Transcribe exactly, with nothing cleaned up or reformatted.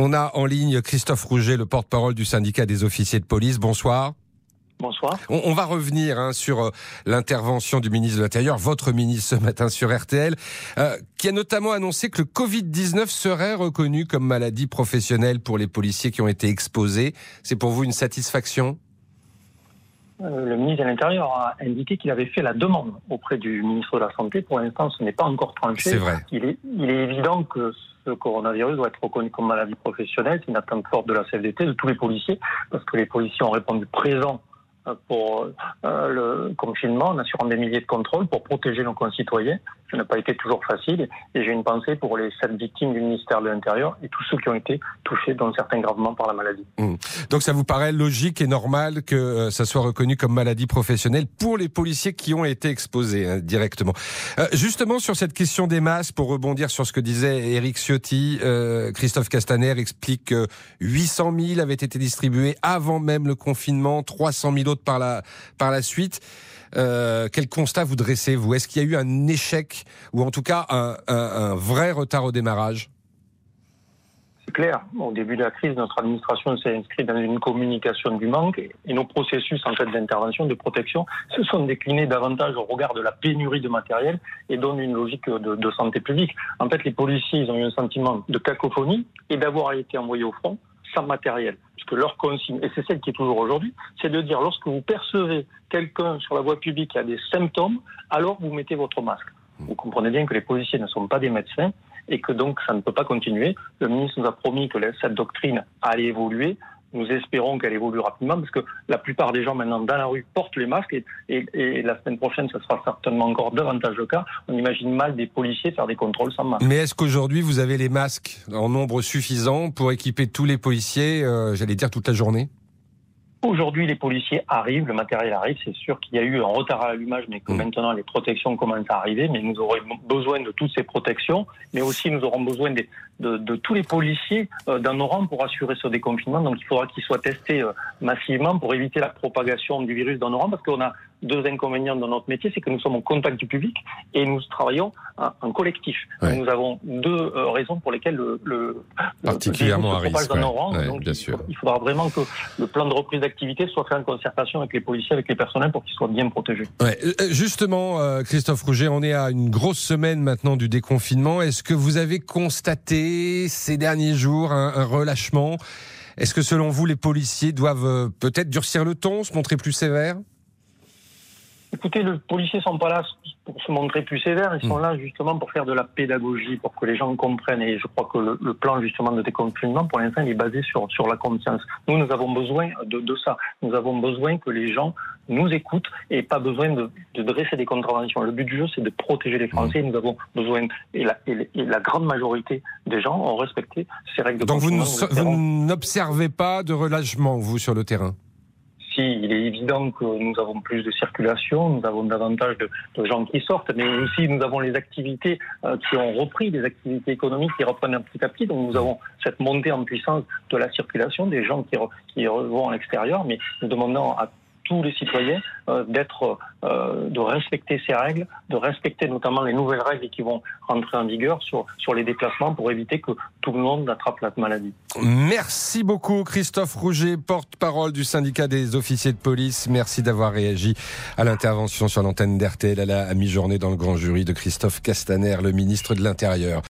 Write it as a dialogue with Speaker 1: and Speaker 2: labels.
Speaker 1: On a en ligne Christophe Rouget, le porte-parole du syndicat des officiers de police. Bonsoir.
Speaker 2: Bonsoir.
Speaker 1: On, on va revenir hein, sur euh, l'intervention du ministre de l'Intérieur, votre ministre ce matin sur R T L, euh, qui a notamment annoncé que le covid dix-neuf serait reconnu comme maladie professionnelle pour les policiers qui ont été exposés. C'est pour vous une satisfaction ?
Speaker 2: euh, Le ministre de l'Intérieur a indiqué qu'il avait fait la demande auprès du ministre de la Santé. Pour l'instant, ce n'est pas encore tranché.
Speaker 1: C'est vrai.
Speaker 2: Il est, il est évident que ce coronavirus doit être reconnu comme maladie professionnelle. C'est une attente forte de la C F D T, de tous les policiers, parce que les policiers ont répondu présent pour euh, le confinement, en assurant des milliers de contrôles pour protéger nos concitoyens. Ça n'a pas été toujours facile et j'ai une pensée pour les sept victimes du ministère de l'Intérieur et tous ceux qui ont été touchés, dont certains gravement, par la maladie.
Speaker 1: Mmh. Donc ça vous paraît logique et normal que euh, ça soit reconnu comme maladie professionnelle pour les policiers qui ont été exposés hein, directement. Euh, justement sur cette question des masques, pour rebondir sur ce que disait Éric Ciotti, euh, Christophe Castaner explique que huit cent mille avaient été distribués avant même le confinement, trois cent mille autres par la, par la suite. Euh, quel constat vous dressez, vous ? Est-ce qu'il y a eu un échec ou en tout cas un, un, un vrai retard au démarrage ?
Speaker 2: C'est clair. Au début de la crise, notre administration s'est inscrite dans une communication du manque et, et nos processus en fait d'intervention, de protection, se sont déclinés davantage au regard de la pénurie de matériel et donnent une logique de, de santé publique. En fait, les policiers, ils ont eu un sentiment de cacophonie et d'avoir été envoyés au front sans matériel. Parce que leur consigne, et c'est celle qui est toujours aujourd'hui, c'est de dire lorsque vous percevez quelqu'un sur la voie publique qui a des symptômes, alors vous mettez votre masque. Vous comprenez bien que les policiers ne sont pas des médecins et que donc ça ne peut pas continuer. Le ministre nous a promis que cette doctrine allait évoluer. Nous espérons qu'elle évolue rapidement parce que la plupart des gens maintenant dans la rue portent les masques et, et, et la semaine prochaine, ce sera certainement encore davantage le cas. On imagine mal des policiers faire des contrôles sans masque.
Speaker 1: Mais est-ce qu'aujourd'hui vous avez les masques en nombre suffisant pour équiper tous les policiers, euh, j'allais dire toute la journée ?
Speaker 2: Aujourd'hui, les policiers arrivent, le matériel arrive. C'est sûr qu'il y a eu un retard à l'allumage, mais que mmh. maintenant les protections commencent à arriver. Mais nous aurons besoin de toutes ces protections, mais aussi nous aurons besoin de, de, de tous les policiers euh, dans nos rangs pour assurer ce déconfinement. Donc il faudra qu'ils soient testés euh, massivement pour éviter la propagation du virus dans nos rangs, parce qu'on a deux inconvénients dans notre métier, c'est que nous sommes au contact du public et nous travaillons en, en collectif.
Speaker 1: Ouais.
Speaker 2: Nous avons deux euh, raisons pour lesquelles le, le,
Speaker 1: particulièrement
Speaker 2: le virus se propage dans nos rangs.
Speaker 1: Ouais,
Speaker 2: donc
Speaker 1: bien
Speaker 2: il,
Speaker 1: sûr.
Speaker 2: il faudra vraiment que le plan de reprise d'activité soit fait en concertation avec les policiers, avec les personnels pour qu'ils soient bien protégés.
Speaker 1: Ouais. Justement, euh, Christophe Rouget, on est à une grosse semaine maintenant du déconfinement. Est-ce que vous avez constaté ces derniers jours un, un relâchement ? Est-ce que selon vous, les policiers doivent euh, peut-être durcir le ton, se montrer plus sévères ?
Speaker 2: Écoutez, les policiers ne sont pas là pour se montrer plus sévères, ils sont là justement pour faire de la pédagogie, pour que les gens comprennent. Et je crois que le, le plan justement de déconfinement, pour l'instant, il est basé sur, sur la confiance. Nous, nous avons besoin de, de ça. Nous avons besoin que les gens nous écoutent et pas besoin de, de dresser des contraventions. Le but du jeu, c'est de protéger les Français. Nous avons besoin, et la, et la grande majorité des gens ont respecté ces règles de confinement.
Speaker 1: Donc vous, vous n'observez pas de relâchement, vous, sur le terrain ?
Speaker 2: Si, il est évident que nous avons plus de circulation, nous avons davantage de, de gens qui sortent, mais aussi nous avons les activités euh, qui ont repris, des activités économiques qui reprennent un petit à petit. Donc nous avons cette montée en puissance de la circulation, des gens qui, re, qui vont à l'extérieur, mais nous demandons à tous les citoyens euh, d'être, euh, de respecter ces règles, de respecter notamment les nouvelles règles qui vont rentrer en vigueur sur, sur les déplacements pour éviter que tout le monde attrape la maladie.
Speaker 1: Merci beaucoup Christophe Rouget, porte-parole du syndicat des officiers de police. Merci d'avoir réagi à l'intervention sur l'antenne d'R T L à la à mi-journée dans le grand jury de Christophe Castaner, le ministre de l'Intérieur.